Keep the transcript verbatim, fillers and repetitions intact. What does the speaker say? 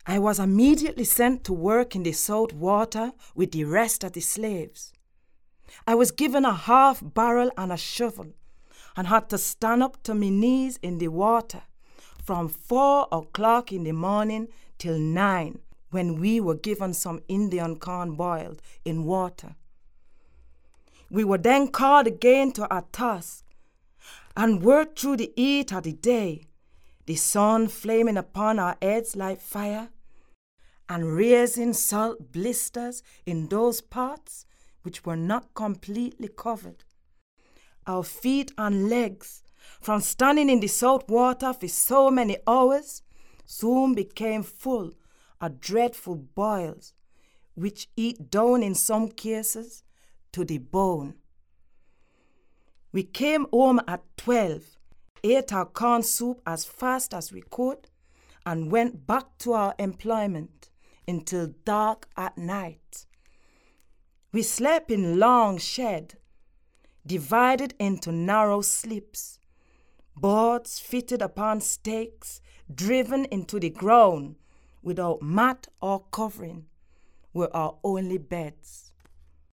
I was immediately sent to work in the salt water with the rest of the slaves. I was given a half barrel and a shovel and had to stand up to my knees in the water from four o'clock in the morning till nine, when we were given some Indian corn boiled in water. We were then called again to our task and worked through the heat of the day, the sun flaming upon our heads like fire and raising salt blisters in those parts which were not completely covered. Our feet and legs, from standing in the salt water for so many hours, soon became full of dreadful boils, which eat down in some cases to the bone. We came home at twelve, ate our corn soup as fast as we could, and went back to our employment until dark at night. We slept in long shed, divided into narrow slips, boards fitted upon stakes driven into the ground without mat or covering, were our only beds.